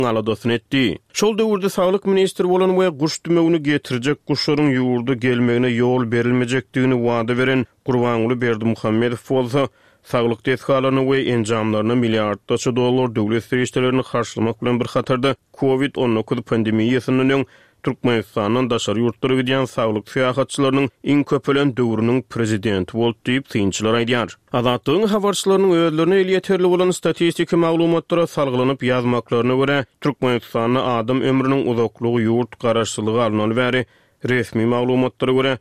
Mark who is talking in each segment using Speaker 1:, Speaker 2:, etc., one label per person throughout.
Speaker 1: aladasını etdi. Şol döwürde Saglyk ministri bolan we guş tümegini getirecek guşlaryň ýurda gelmegine ýol berilmejekdigini wada beren Gurbanuly Berdimuhammedow bolsa, Saglyk tesgalaryny we enjamlaryny milliardlarça dollar döwlet serişlerini karşılamak bilen bir hatarda COVID-19 pandemiýasynyň Türkmenistanyň daşary ýurtlary gidýän saglyk syýahatçylarynyň iň köpelen döwrüniň prezidenti bolup diýip synçylar aýdýar. Azatlygyň habarçylarynyň özlerine ýeterli bolan statistika maglumatlara salgylanyp ýazmaklaryna görä, Türkmenistanyň adam ömrüniň uzaklygy ýurt garaşçylygy alynan bäri resmi maglumatlara görä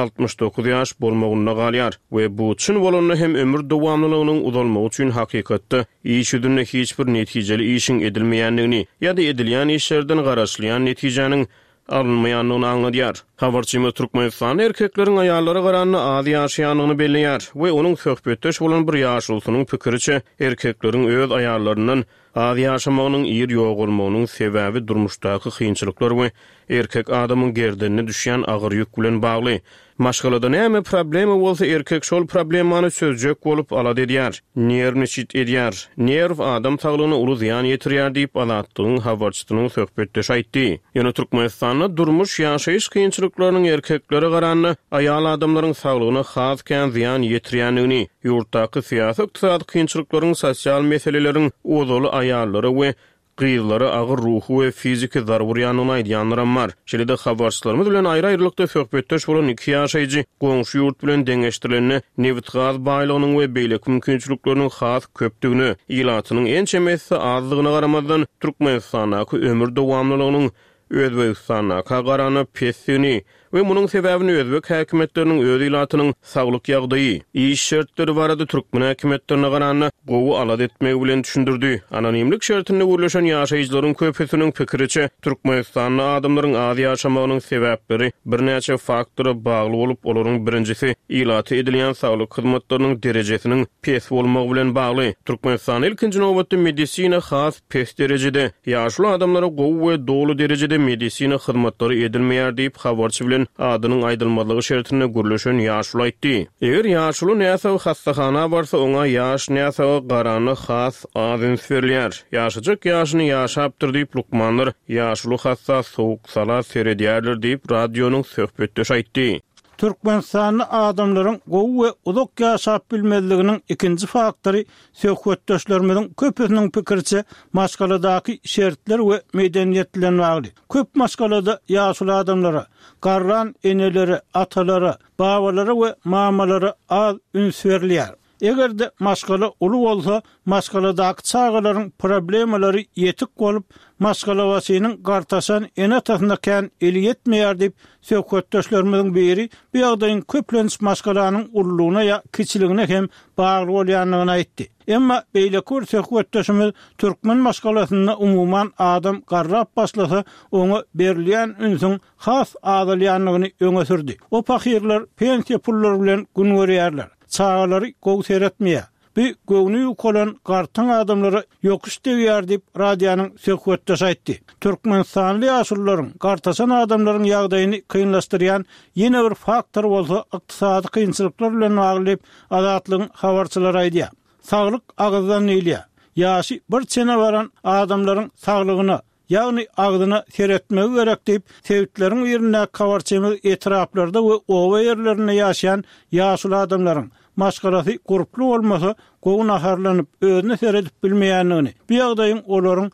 Speaker 1: 69 ýaş bolmagyna galýar we bu üçin bolany hem ömür dowamlylygynyň uzalmagy üçin hakykatda iş üstünde hiç bir netijeli işin edilmeýändigini ýa-da edilýän işlerden garaşlayan netijäniň alınmayanlygyny aňladýar. Habarçymyz Türkmenistan erkekleriň aýallary garanyny az ýaşaýanyny belleýär we onuň söhbetdeş bolan bir ýaşulysynyň pikiriçe erkekleriň öz aýallaryndan az ýaşamagynyň ýer ýok bolmagynyň sebäbi durmuşdaky kynçylyklar we erkek adamyň gerdenine düşýän agyr ýük bilen bagly. Maşgalada näme problemi bolsa erkek şol problemany sözjek bolup alady edýär. Nerwni çit edýär. Nerw adam saglygyna uly ziýan ýetirýär diýip Azatlygyň habarçysynyň söhbetdeş aýtdy. Ýöne Türkmenistanda durmuş ýaşaýyş kynçylyklarynyň erkekleri garanyny aýal adamlaryň saglygyna has kän ziýan ýetirýändigini, ýurtdaky syýasat kynçylyklaryň sosial meseleleriň ozaly aýallary we gyýlary agyr ruhy we fiziki zarurýanyny aýdýanlar bar. Şeýle-de habarçylarymyz bilen aýry-aýrylykda söhbetdeş bolan iki ýaşaýjy goňşy ýurt bilen deňeşdirileni newit gaz baýlygynyň we beýlek mümkinçilikleriniň has köpdigini, ýylatynyň en çemesi azlygyna garamazdan Türkmenistanaky ömür dowamlylygynyň Özbegistana garany pesini we munyň sebäbini özbek häkimetleriniň öz ýylatynyň saglyk ýagdaýy, iş şertleri barada türkmen häkimetlerine garany gowy alad etmegi bilen düşündirdi. Anonimlik şertinde görleşen ýaşaýjylaryň köpüsiniň pikiriçe Türkmenistanyň adamlaryň az ýaşamagynyň sebäpleri bir näçe faktora bagly bolup, olaryň birincisi ýylaty edilýän saglyk hyzmatlarynyň derejesiniň pes bolmagy bilen bagly. Türkmenistan ilkinji nowatda medisina has pes derejede, ýaşly adamlara gowy we dolu derejede medisina hyzmatlary edilmeýär diýip habarçy bilen adynyň aýdylmalygy şertine gürleşen ýaşly aýtdy. Eger ýaşly näse hastahana barsa, oňa ýaş näse garany has adyn berilýär. Ýaşajak ýaşyny ýaşapdyr diýip lukmanlar ýaşly hassa sowuk sala seredýärler diýip radionuň söhbetdeş aýtdy.
Speaker 2: Türkmenistanyň adamlaryň gowy we uzak ýaşap bilmezliginiň ikinji faktory söhbetdeşlerimiziň köpüsiniň pikiriçe maşgaladaky şertler we medeniýet bilen bagly. Köp maşgalada ýaşly adamlara, garran eneleri, atalary, babalary we mamalary az üns berilýär. Egerde maşgala uly bolsa, maşgaladaky çağalaryň problemleri ýetik bolup, maşgala wasynyň gartaşan ene tahynakan eli ýetmeýär diýip söhbetdeşlerimiziň biri bu ýagdaýyň köplenç maşgalanyň ululugyna ýa kiçiligine hem bagly bolýanlygyny aýtdy. Emma beýle söhbetdeşimiz türkmen maşgalasyna umuman adam garrap başlasa, oňa berilýän ünsüň has azalýanlygyny öňe sürdi. O pakirler pensiýa pullary bilen gün görýärler. Çağalary gowy seretmeýär. Bu göwni ýokolan gartan adamlara ýokuş degýär diýip radionuň söhbetdeş aýtdy. Türkmenistanly ýaşullaryň gartasan adamlaryň ýagdaýyny kynlaşdyrýan ýene bir faktor bolsa ykdysady kynçylyklar bilen bagly Azatlygyň habarçylary aýdýar. Saglyk agzdan ýylýar. Ýaşy bir çene baran adamlaryň saglygyna, ýagny agdyna seretmegi gerek diýip sebäpleriň ýerine habarçymyz etraplarda we owa ýerlerinde ýaşaýan ýaşly adamlaryň maşgalasy guruply bolmasa gowy naharlanyp özüne seredip bilmeýänligini, bu ýagdaýyň olaryň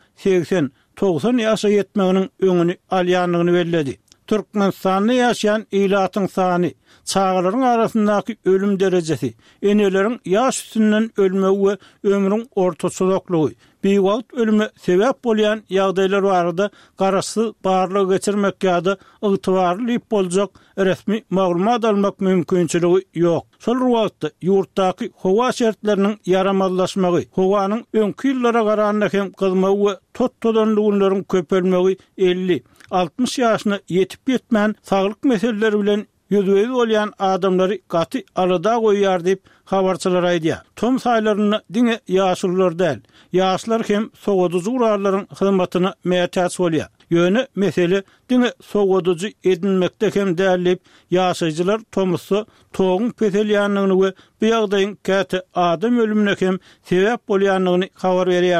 Speaker 2: 80-90 ýaşa ýetmeginiň öňüni alýanlygyny belledi. Türkmenistanda ýaşaýan ýylatyň sany, çağalaryň arasyndaky ölüm derejesi, eneleriň ýaş üstünden ölmegi we ömrüň ortaçylyklygy, beýwagt ölüme sebäp bolýan ýagdaýlar barada garaşy barlyk geçirmek ýa-da ygtybarly boljak resmi maglumat almak mümkinçiligi ýok. Şol wagtda ýurtdaky howa şertleriniň yaramazlaşmagy, howanyň öňki ýyllara garanyna hem gyzmagy we tot-todanlygylaryň köpelmegi 50-60 ýaşyna ýetip ýetmän saglyk meseleleri bilen ýüzüňiz bolýan adamlary gaty alada goýýar diýip habarçylar aýdýar. Tom saýlaryny diňe ýaşlylar däl, ýaşlar hem sowadyjy urarlaryň hyzmatyna mätäç bolýar. Ýöne mesele diňe sowadyjy edinmekde hem dälip ýaşaýjylar tomusy toğun petelýanlygyny we bu ýagdaýyň käte adam ölümine hem sebäp bolýanlygyny habar berýärler.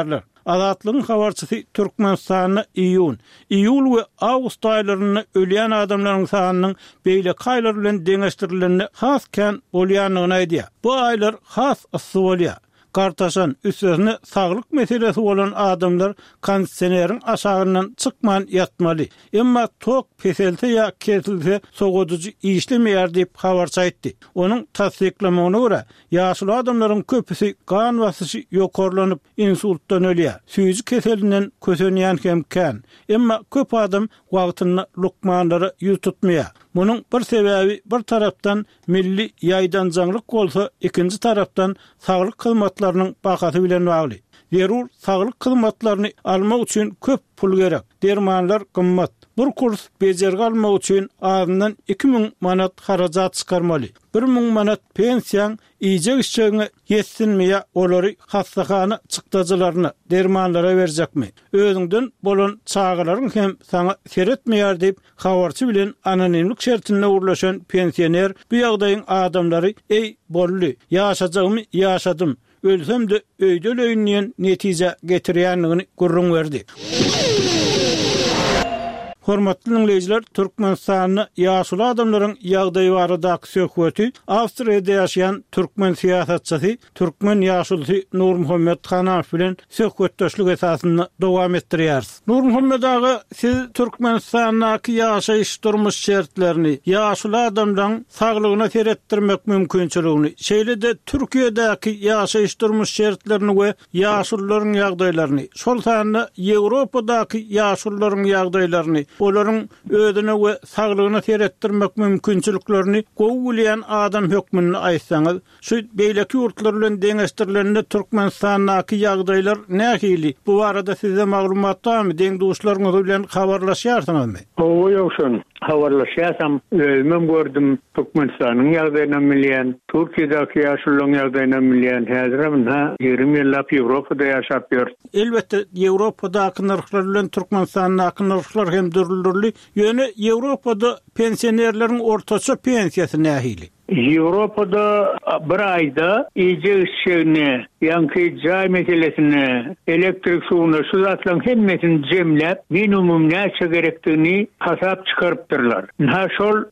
Speaker 2: Azatlığın habarçysy Türkmenistanyna iyul we awgust aýlaryna ölýän adamlaryň sanynyň beýle gaýlar bilen deňeşdirilende hasken bolýanyny aýdýar. Bu aýlar has ysy bolýar. Kartaşan üstüne sağlık meselesi olan adamlar kondisionerin aşağından çıkman yatmalı. Emma tok peselte ya kesilse soğutucu işlemeyer deyip habarça etti. Onun tasdiklamağına göre yaşlı adamların köpüsü kan basışı yokorlanıp insulttan ölüyor. Süyücü keselinden kösönüyen hemken. Emma köp adam vaktinde lukmanları yüz tutmuyor. Bunun bir sebebi bir taraftan milli yaydancanglyk bolsa, ikinci taraftan sağlık hyzmatlarynyň bakasy bilen bagly. Zerur sağlık hyzmatlaryny almak üçin köp pul gerek. Dermanlar gymmat. Bir kurs bejerge almak üçin azyndan 2000 manat harajat çykarmaly. 1000 manat pensiýaň iýje işçiňe ýetsinmeýä olary hastahana çykdyjylaryna dermanlara berjekmi? Özüňden bolan çağalaryň hem saňa seretmeýär diýip habarçy bilen anonimlik şertine urlaşan pensioner bu ýagdaýyň adamlary ey bolly, ýaşajagmy ýaşadym. Ölsem de öýde öýünýän netije getirýänligini gurrun berdi. Hormatly dinleyijiler, Türkmenistanyň ýaşly adamlaryň ýagdaýy baradaky söhbeti Awstriýada ýaşaýan türkmen siýasatçysy, türkmen ýaşulysy Nur Muhammed Hanafi bilen söhbetdeşlik esasynda dowam etdirýär. Nur Muhammed aga, siz Türkmenistanyň ýaşaýyş durmuş şertlerini, ýaşly adamlaryň saglygyna seretdirmek mümkinçiligini, şeýle-de Türkiýedäki ýaşaýyş durmuş şertlerini we ýaşullaryň ýagdaýlaryny, şol sanyna Ýewropadaky ýaşullaryň ýagdaýlaryny, olaryň özüne we saglygyna seretdirmek mümkinçiliklerini gowulýan adam hökmüni aýtsaňyz, şu beýleki ýurtlar bilen deňeşdirilende Türkmenistanyň ýagdaýlar nähili? Bu barada size maglumat barmy? Deň duşlaryňyz bilen habarlaşýarsyňyzmy?
Speaker 3: O ýokşun. Habarlaşýasam, özüm gördüm Türkmenistanyň ýagdaýyna bilýän, Türkiýedäki ýaşullaryň ýagdaýyna bilýän, häzirim 20 ýyllap Ýewropada ýaşap ýör.
Speaker 2: Elbetde Ýewropadaky narhlar bilen Türkmenistanyň narhlar hem dürlürli. Ýöne Ýewropada pensionerleriň ortaça pensiýasy nähili?
Speaker 3: Ýewropada bir aýda iýje işçiňe, ýa-ni jaý meselesini, elektrik suwuny, şu zatlaryň hemmesini jemläp, minimum näçe gerekdigini hasap çykarypdyrlar. Şol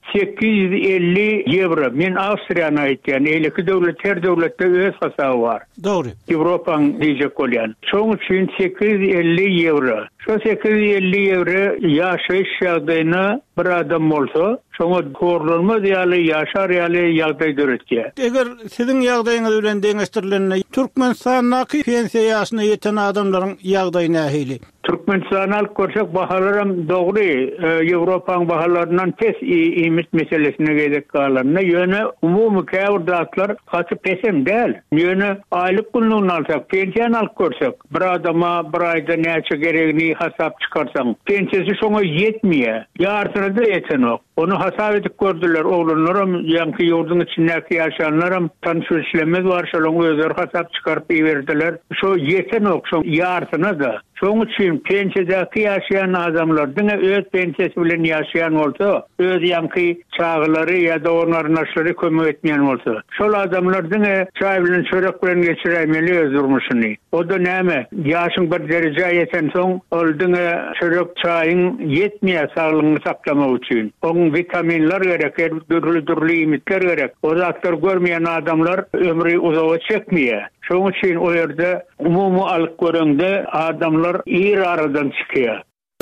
Speaker 3: 850 euro. Men Awstriýany aýtýan, eleki döwlet, her döwletde öz hasaby bar.
Speaker 2: Dogry.
Speaker 3: Ýewropaň diýjek bolýan. Şoň üçin 850 euro. Şu 850 euro ýaşaýyş ýagdaýyna bir adam bolsa, şoňa korlanma diýeli ýaşar ýaly ýagdaý döretýär.
Speaker 2: Eger siziň ýagdaýyňyz bilen deňeşdirilende Türkmenistanyň pensiýa ýaşyna ýeten adamlaryň ýagdaýy nähili?
Speaker 3: Türkmenistanal görşek bahalarım doğru Ýewropaň bahalarından tez iýmit meselesine gelip galanna ýöne umumy käwirdatlar haçy pesem däl. Ýöne aýlyk günlüğini alsak, pensiýany alyp görsek, bir adama bir aýda näçe geregini hasap çykarsaň, pensiýasy şoňa ýetmeýär. Ýartyna da ýetenok. Onu hasap edip gördüler. Oğlanlarım, ýa-ni ýurdun içindäki ýaşanlarym tanışyşlemez bar, şolaryň özleri hasap çykaryp berdiler. Şo ýetenok, şo ýartyna da. Şoň üçin pensiýadäki ýaşaýan adamlardyň öz pensiýasy bilen ýaşaýan bolsa, öz ýa-ni çağlary ýa-da onlaryň aşlary kömek etmeýän bolsa, şol adamlardyň çaý bilen çörek bilen geçiremeli öz durmuşyny. O da näme? Ýaşyň bir derejä ýeten soň, oldyň çörek çaýyň ýetmeýär saglygyny saklamak üçin. Oň vitaminler gerek, dürli imitler gerek. O zatlar görmeýän adamlar ömrü uzağa çekmeýär. Şoň üçin o ýerde umumy alyp görende adamlar ir aradan çykýar.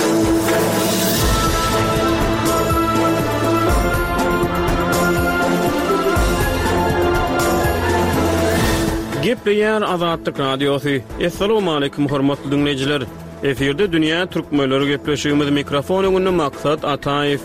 Speaker 1: Gepleýär Azatlyk Radiosu. Assalamu alaykum hormatly dinleyijiler. Eferde dünýä türkmenleri gepleşýümiz mikrofon öňünde maksat Ataýew.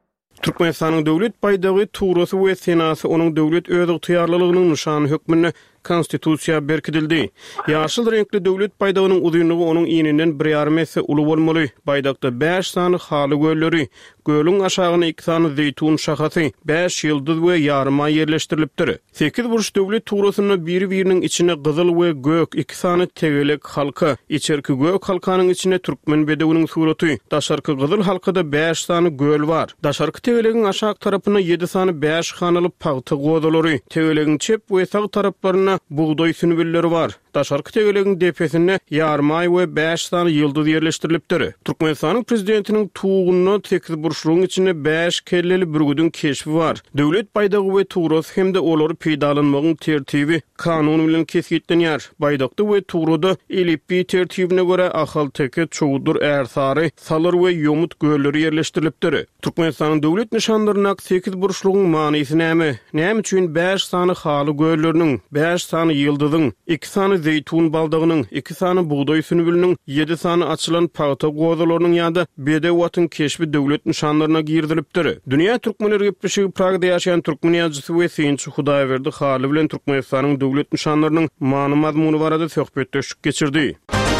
Speaker 1: Türkmenistanyň döwlet baýdagy Turasy we Senasy onuň döwlet öz ygtyýarlylygynyň nişany hökmüne konstitusiýa berkidildi. Ýaşyl renkli döwlet baýdagynyň uzunlygy onuň ýeninden 1,5 metre uly bolmaly. Baýdakda 5 sany haly gölleri, gölüň aşagyna 2 sany zeytun şahasy, 5 ýyldız we ýarym ay ýerleşdirilipdir. 8 burç döwlet tuğrasyny bir-biriniň içine gyzyl we gök 2 sany tegelek halka, içerki gök halkanyň içine türkmen bedewiniň suraty, daşarky gyzyl halkada 5 sany göl bar. Daşarky tegelegiň aşak tarapyna 7 sany 5 hanaly paýta godalary, tegelegiň çep we sag taraplaryna buğday sünbülleri bar. Daşarky tegelegiň depesine ýarym ay we 5 sany ýyldız ýerleşdirilipdir. Türkmenistanyň prezidentiniň tuğunyna 8 burçluğun içine 5 kelleli bürgüdün keşfi var. Döwlet baýdagy we tuğras hemde olary peýdalanmagyň tertibi kanun bilen kesgitlenýär. Baýdakda we tuğrada elippi tertibine göre ahal teke çoğudur ersary, salar we ýomut gölleri ýerleşdirilipdir. Türkmenistanyň döwlet nişanlaryna 8 burçluğun manysi näme? Näme üçin 5 sany haly gölleriniň, 5 sany ýyldyzyň, 2 sany zeytun baldagynyň, 2 sany buğday sünbüliniň, 7 sany açylan paýta godalarynyň ýa-da bedewatyň keşfi döwlet nişanlaryna girdilipdir. Dünýä türkmenleri gepleşigi Pragda ýaşaýan türkmen ýazgysy we Seýinçi Hudaýberdi haly bilen Türkmenistanyň döwlet nişanlarynyň many mazmuny barada söhbetleşik geçirdi.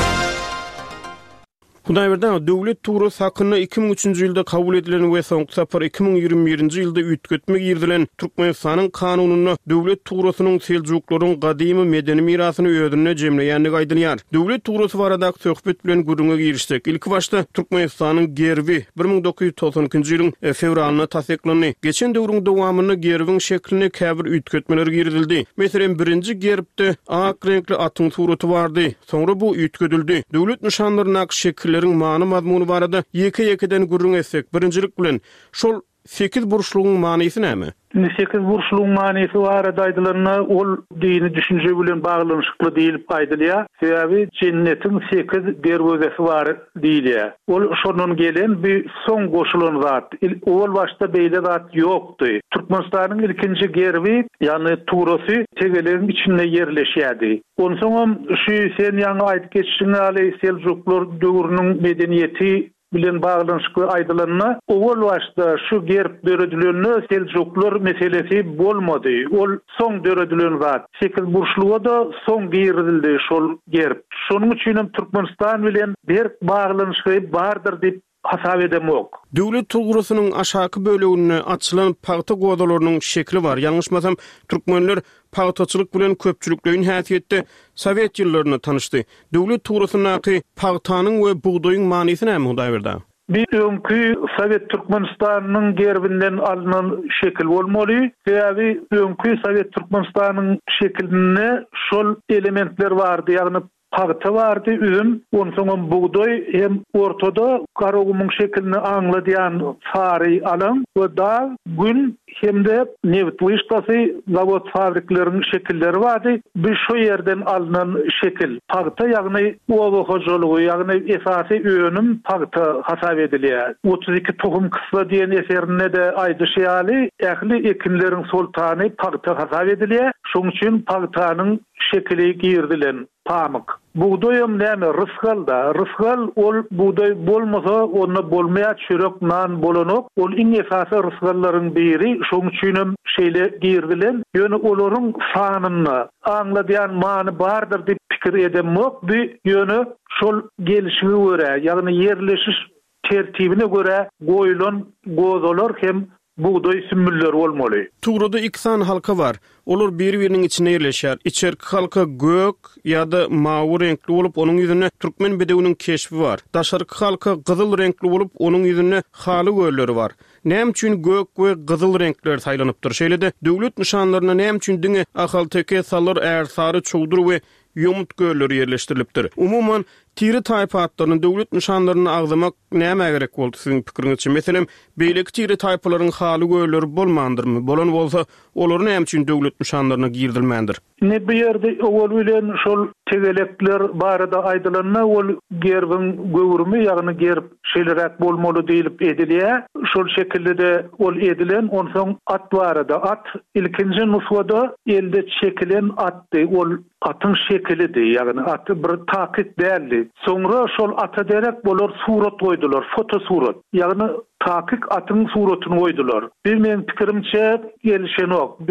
Speaker 1: Hudaýberden döwlet tuğrasy hakyna 2003-nji ýylda kabul edilen we soňky sapar 2021-nji ýylda üýtgetmek ýerdilen Türkmenistanyň kanunyna döwlet tuğrasynyň Seljuklaryň gadymy medeni mirasyny öýdürine jemleýänligi aýdylýar. Döwlet tuğrasy baradaky söhbet bilen gürüňe girişdik. İlki başda Türkmenistanyň gerbi 1992-nji ýylyň fevralyna tasdiklandy. Geçen döwrüň dowamyny gerbiň şeklini käbir üýtgetmeler girdildi. Meselem birinji gerbde ak renkli atyň suraty bardy. Soňra bu üýtgedildi. Döwlet nişanlaryna şekil many mazmuny barada ýeke-ýekeden gürrüň etsek, birinjilik bilen şol 8 burçluğun manysy näme?
Speaker 4: 8 burçluğun manysy barada aýdylaryna ol dini düşünje bilen baglanyşykly diýilip aýdylýar. Sebäbi cennetiň 8 derwezesi bar diýilýär. Ol şonun gelen bir soň goşulan zat. Ol başda beýle zat ýokdy. Türkmenistanyň ilkinji gerbi, ýani tuğrasy tegelegiň içinde ýerleşýärdi. Onsoň şu sen ýa-ni aýdyp geçişiň aly Seljuklar döwrüniň medeniýeti bilen baglanyşykly aýdylaryna ol başda şu gerb döredilenini Seljuklar meselesi bolmady. Ol soň döredilen zat. 8 burçluğa da soň girdildi şol gerb. Şonuň üçin Türkmenistan bilen bir baglanyşy bardyr diýip hasap edemok.
Speaker 1: Döwlet tuğrasynyň aşaky bölegine açylan paýta godalarynyň şekli var. Ýalňyşmasam türkmenler paýtaçylyk bilen köpçülikleýin häsiýetde Sowet ýyllaryna tanyşdy. Döwlet tuğrasynyň paýtanyň we buğdaýyň manysy näme Hudaýberda?
Speaker 4: Bir öňkü Sowet Türkmenistanyň gerbinden alynan şekil bolmaly. Sebäbi öňkü Sowet Türkmenistanyň şekline şol elementler bardy, ýagny paýta bardy, üzüm, onsoň buğday hem ortada garagumyň şeklini aňladýan sary alan we da gün hemde neft wyştasy zawod fabriklarynyň şekilleri bardy. Bir şu ýerden alynan şekil paýta, ýagny owa hojalygy, ýagny esasy öňüm paýta hasap edilýär. 32 tohum kısla diýen eserinde de aýdyşýaly, ähli ekinleriň sultany paýta hasap edilýär. Şoň üçin paýtanyň şekili girdilen pamyk. Buğdayım näme? Rysgalda. Rysgal ol buğday bolmasa onda bolmaýan çörek nan bolanok. Ol iň esasy rysgallaryň biri. Şoň üçin şeýle girdilen. Ýöne olaryň sanyny aňladýan many bardyr diýip pikir edemok. Bu ýöne şol gelişige görä, ýagny ýerleşiş tertibine göre goýulan gozalar hem buğday sümülleri olmaly.
Speaker 1: Tuğrada 2 sany halka var. Olar bir-biriniň içine ýerleşýär. İçerki halka gök ýa-da mawy renkli bolup onuň ýüzüne türkmen bedewiniň keşfi var. Daşarky halka gyzyl renkli bolup onuň ýüzüne haly gölleri var. Näme üçin gök we gyzyl renkler saýlanypdyr? Şeýle-de döwlet nişanlaryna näme üçin diňe ahal teke salar ersary çowdur we ýomut gölleri ýerleşdirilipdir. Umuman tiri taýpatlaryny döwlet nişanlaryny agzamak näme gerek boldy siziň pikiriňizçe? Meselem, beýleki tiri taýpalaryň haly gölleri bolmandyrmy? Bolan bolsa, olary näme üçin döwlet nişanlaryna girdilmändir?
Speaker 4: Ne bir ýerde ol bilen şol tegelekler barada aýdylanyna ol gerbiň göwürmi, ýagny gerb şeýlerek bolmaly diýilip edilýär. Şol şekilde ol edilen, onsoň at barada. At ilkinji nuswada elde çekilen atdy. Ol atyň şekilidi, ýagny aty bir takyt däldi. Soňra şol ata derek bolar surat goýdular, foto surat. Ýagny takyk atyň suratyny goýdular. Bir men pikirimçe gelişen ok. Bir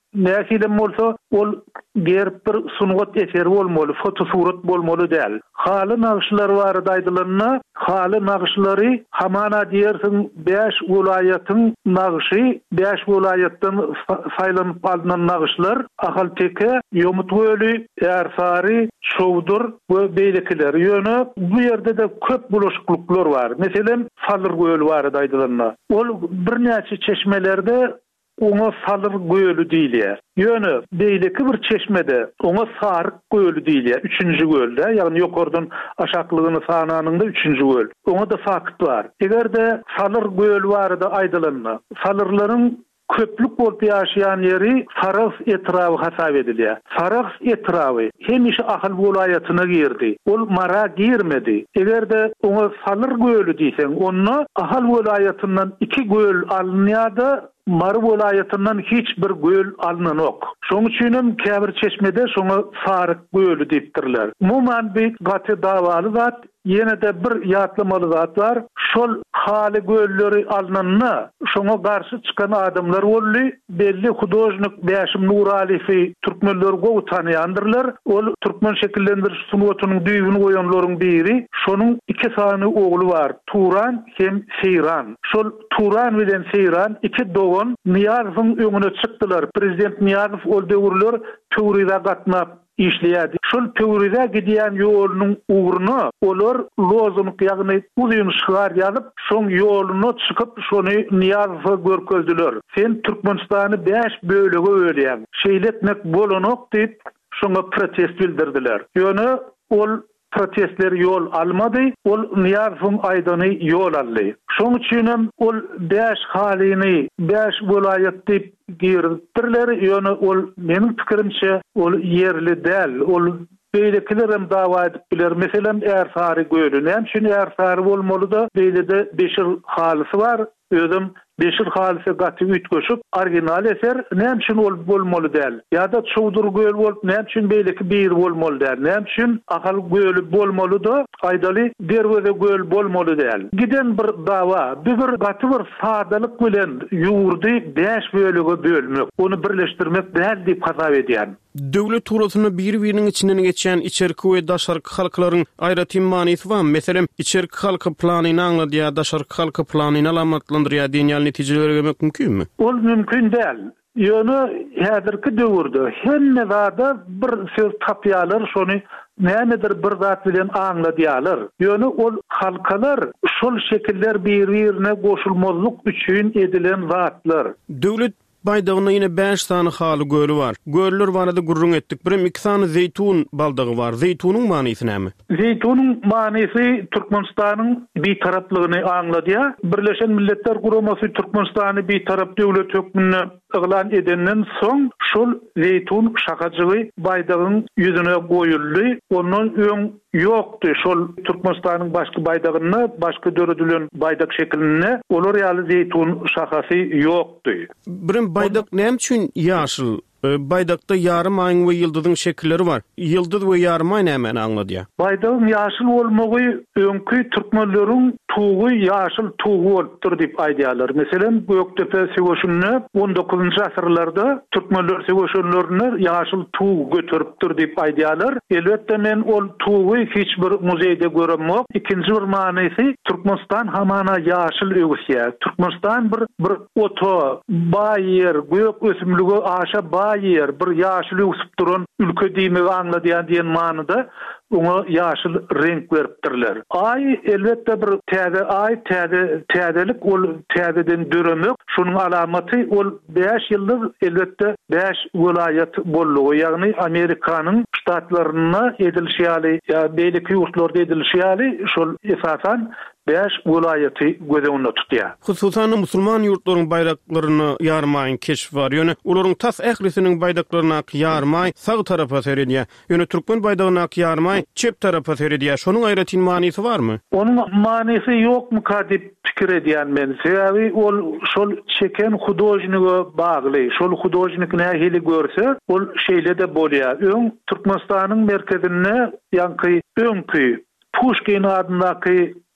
Speaker 4: näsiden bolsa ol gerip bir sungat eseri bolmaly, fotosurat bolmaly däl. Haly naqşlar bar daýdylaryna, haly naqşlary hamana diýersiň 5 welaýatyň naqşy, 5 welaýatdan saýlanyp alynan naqşlar, Ahalteke, Yomutgöli, Ersari, Şowdur we beýlekiler. Ýöne bu ýerde de köp bulaşıklyklar bar. Meselem Salyr göli bar daýdylaryna. Ol birnäçe çeşmelerde ona Salyr göli diýilýär. Ýöne beýleki bir çeşmede ona Saryk göli diýilýär. 3-nji gölde, ýagny ýokardan aşaklygyny sananyňda 3-nji göl. Ona da fakt bar. Egerde Salyr göli barada aýdylanyna, Salyrlaryň köplük bolup ýaşaýan ýeri Sarax etrawy hasap edilýär. Sarax etrawy hemişe Ahal welaýatyna girdi. Ol Mara girmedi. Egerde ona Salyr göli diýseň, onu Ahal welaýatyndan 2 göl alınýardy. Mar welaýatyndan hiç bir göl alynanok. Şoň üçin käbir çeşmede şoňa Saryk göli diýipdirler. Umuman bir gaty dawaly zat, ýene de bir ýatlamaly zat bar. Şol haly gölleri alynanna şoňa garşy çykan adamlar boldy. Belli hudojnik Bäşim Nuralifi türkmenler gowy tanýandyrlar. Ol türkmen şekillendiriş sunuwatynyň düýbüni goýanlaryň biri. Şonuň 2 sany ogly bar, Turan hem Seyran. Şol Turan bilen Seyran 2 dogan Niyazowyň öňüne çykdylar. Prezident Niyazow ol döwürler Töwride gatnap işleýärdi. Şol Töwride gidýän ýolunyň uğruny olar lozunuk ýagny uzun şygar ýazyp, şoň ýoluny çykyp şonu Niyazowa görkezdiler. Sen Türkmenistany 5 bölege bölýän. Şeýletmek bolanok diýip şoňa protest bildirdiler. Ýöne ol protestler yol almady, ol Niyazowyň aýdany yol aldy. Şoň üçin ol 5 halyny 5 welaýat diýip girdirler. Ýöne ol meniň pikirimçe ol yerli däl. Ol beýlekiler hem dawa edip biler. Meselem Ersari göli. Näçin Ersari bolmaly da beýlede Beşir halysy bar. Özüm Beşir halysy gaty ütgeşip original eser näçin ol bolmaly däl. Ýa-da Şowdur göl bolup näçin beýleki bir bolmaly däl. Näçin Ahal göli bolmaly da aýdaly Derweze göl bolmaly däl. Giden bir dawa, bir gaty bir sadalyk bilen ýurdy 5 bölege bölmek, onu birleşdirmek däl diýip hasap edýär.
Speaker 1: Döwlet turasyny bir-biriniň içinden geçen içerki we daşarky halklaryň aýratym manysy bar. Meselem, içerki halky planyny anladýar, daşarky halky planyny alamatlandyrýar diýen netijelerge gelmek mümkinmi? Ol
Speaker 4: mümkin däl. Ýöne häzirki döwürde hemme zada bir söz tapýarlar, şonu nämedir bir zat bilen anladýarlar. Ýöne ol halkalar şol şekiller bir-birine goşulmazlyk üçin edilen zatlar.
Speaker 1: Döwlet baydagyna ýene 5 sany haly göli bar. Göller barada gurrun etdik. Birim 2 sany zeytun baldagy bar. Zeytunyň manysy näme?
Speaker 4: Zeytunyň manysy Türkmenistanyň bir taraplygyny anladýar. Birleşen Milletler Guramasy Türkmenistany bir tarap döwlet hökmüne ýylan edenden soň şol zeytun şakaçygy baydagyň ýüzüne goýuldy. Onuň öň ýokdy. Şol Türkmenistanyň başga baydagyna, başga döredilen baydak şekline olar ýaly zeytun şakasy ýokdy.
Speaker 1: Birim baydak näme üçin ýaşyl? Baydakda yarım ayın we ýyldyzyň şekilleri bar. Ýyldyz we yarım ay näme anladýar?
Speaker 4: Baydagyň ýaşyl bolmagy öňkü türkmenleriň tuğu ýaşyl tuğu bolupdyr diýip aýdýarlar. Meselem Göktepe Segoşuny 19-njy asyrlarda türkmenler Segoşunlaryny ýaşyl tuğu götüripdir diýip aýdýarlar. Elbetde men ol tuğu hiç bir muzeýde göremok. Ikinji bir manysy Türkmenistan hamana ýaşyl öwüsýär. Türkmenistan bir oto, baýer, gök ösümlügi aşa yer bir ýaşyl öwsüp duran ülke diýmegi anladýan diýen manyda ona ýaşyl renk beripdirler. Ay elbetde bir täze ay, täzelik ol täzeden döremek, şonuň alamaty ol 5 ýyldyk elbetde 5 welaýat bollugy, ýagny Amerikanyň ştatlaryna edilýäli ýa beýleki ýurtlarda edilýäli şol esasan 5 welaýaty gözeňde tutýar.
Speaker 1: Hususan musulman ýurtlaryň bayraklaryny ýarmaýyn keşif bar. Ýöne olaryň tas ählisiniň bayraklaryna ýarmaý sag tarapa seredýär. Ýöne türkmen bayragyna ýarmaý çep tarapa seredýär. Şonuň aýratyn manysy barmy?
Speaker 4: Onuň manysy ýokmy kadip pikir edýän men. Sebäbi ol şol çeken hudojnige bagly. Şol hudojnik nähili görse, ol şeýle de bolýar. Öň Türkmenistanyň merkezine ýanky öňkü Pushkin adyndaky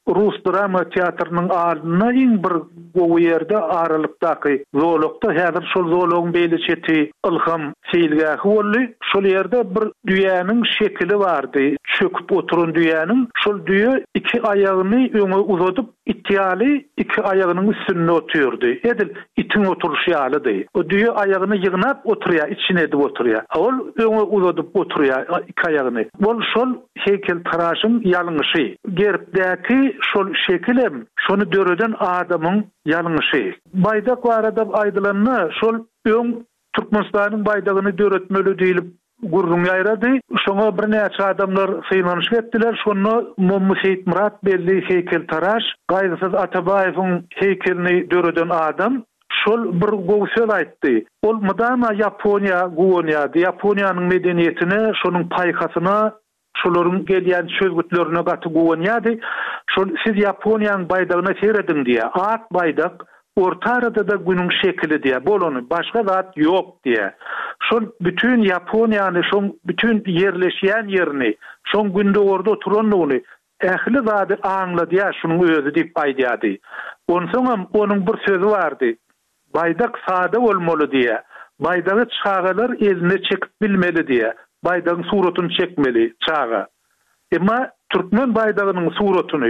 Speaker 4: Rus drama teatrının aldyna iň bir gowy ýerde aralykdaky zolukda häzir şol zolugyň beýleçeti ilham seýilgäki boldy. Şol ýerde bir düýäniň şekili bardy. Çöküp oturan düýäniň şol düýe iki aýagyny öňe uzatyp itýaly iki aýagynyň üstüne oturdy. Edil itiň oturuşy ýalydy. O düýe aýagyny ýygnap oturýar, içine edip oturýar. Ol öňe uzatyp oturýar iki aýagyny. Bol şol heykel taraşyň ýalňyşy. Gerpdäki şol şekilem şonu döreden adamın ýalňyşy. Baydak barada aýdylanyna şol öň Türkmenistanyň baydagyny döretmeli diýilip gurrun ýaýrady. Şoňa bir näçe adamlar syýnanyş etdiler. Şonu Mommad Seyit Murat belli heykel taraş, Gaýdysız Atabaýewiň heykelini döreden adam şol bir gowy söz aýtdy. Ol mydama Ýaponiýa gownýady. Ýaponiýanyň medeniýetine, şonuň paýkasyna, şolaryň gelýän sözgütlerine gaty gownýady. Şol siz Ýaponiýanyň baydagyna seredin diýe. At baydak orta arada da günün şekili diye, bolony başga zat ýok diye. Şol bütün Ýaponiýany, şol bütün yerleşýän ýerini, şol günde orada oturanlygyny ähli zady aňlady ýa şunyň özü diýip aýdýady. Onsoň onuň bir sözü bardy. Baydak sada bolmaly diye. Baydagy çağalar eline çekip bilmeli diye. Baydagyň suratyny çekmeli çağa. Emma Türkmen baydagynyň suratyny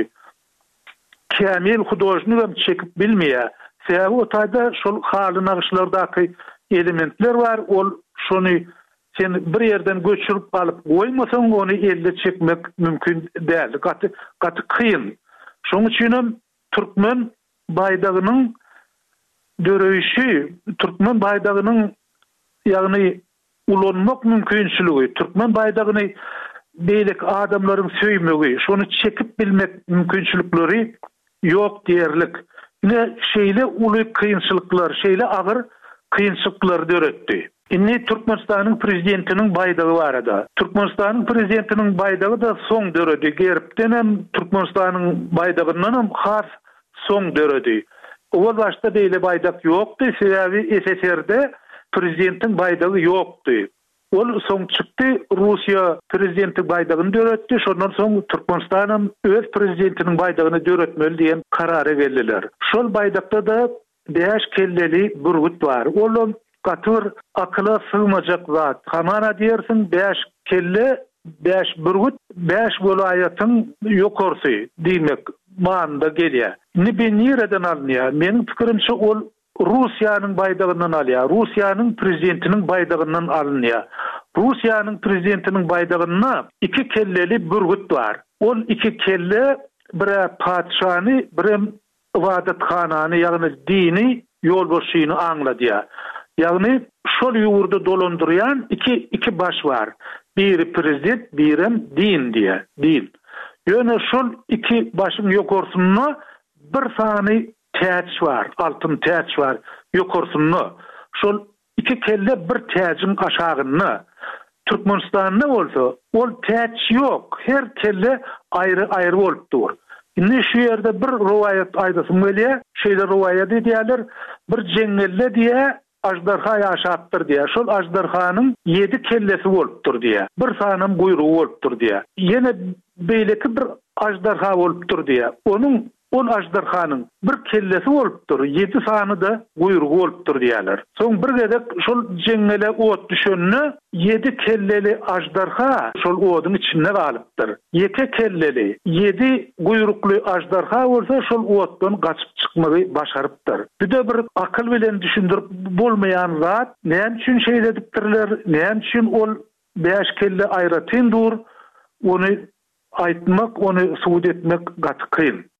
Speaker 4: Kamil hudojnikam çekip bilmeýär. Sebäbi o taýda şol haly naqşlardaky elementler bar. Ol şonu sen bir ýerden göçürip alyp goýmasaň ony elde çekmek mümkin däl. Gaty kıyın. Şoň üçin Türkmen baydagynyň döreýişi, Türkmen baydagynyň ýagny ulanmak mümkinçiligi, Türkmen baydagyny beýlik adamlaryň söýmegi, şonu çekip bilmek mümkinçilikleri ýok diýerlik. Ne şeýle uly kıyınçylyklar, şeýle agyr kıyınçylyklar döretdi. Inni Türkmenistanyň prezidentiniň baýdagy barada. Türkmenistanyň prezidentiniň baýdagy da soň döredi. Geripden hem Türkmenistanyň baýdagyndan hem has soň döredi. O başda beýle baýdak ýokdy, sebäbi SSR'de prezidentin baýdagy ýokdy. Ol soň çykdy, Russiýa prezidenti baýdagyny döretdi, şondan soň Türkmenistanyň öz prezidentiniň baýdagyny döretmeli diýen karara geldiler. Şol baýdakda da 5 kelleli burgut bar. Olum gatyr akyla sığmajak zat. Hamana diýersiň 5 kelle, 5 burgut, 5 welaýatyň ýokarsy diýmek manada gelýär. Nereden alınýar? Meniň pikirimçe ol Russiýanyň baýdagyndan alýar. Russiýanyň prezidentiniň baýdagyndan alynýar. Russiýanyň prezidentiniň baýdagyna 2 kelleli burgut bar. Ol 2 kelle bir padşany, bir ibadathanany, ýagny dini ýolbaşyny aňladýar. Ýagny şol ýurda dolandyrýan iki baş bar. Biri prezident, biri din diýär. Din. Ýöne şol iki başyň ýokarsyna bir sany täç var, altyn täç var ýokarsyna. Şol iki kelle bir täçiň aşagyna. Türkmenistanyň bolsa, ol täç ýok. Her kelle aýry bolupdyr. Indi şu ýerde bir riwayat aýdasym gelýär. Şeýle riwayat edýärler. Bir jengelle diýe ajdarha ýaşapdyr diýär. Şol ajdarhanyň 7 kellesi bolupdyr diýär. Bir sanam guyrugy bolupdyr diýär. Ýene beýleki bir ajdarha bolupdyr diýär. Onuň on ajdarhanyň bir kellesi bolupdyr. 7 sany da guyrugy bolupdyr diýerler. Soň bir gedek şol jengele ot düşenni 7 kelleli ajdarha şol odyň içinde galypdyr. 2 kelleli 7 guyrukly ajdarha bolsa şol otdan gaçyp çykmagy başarypdyr. Bir bir akyl bilen düşündirip bolmaýan zat näme üçin şeýle edipdirler, näme üçin ol 5 kelle aýratyn dur, ony aýtmak, ony suwd etmek gaty kyn.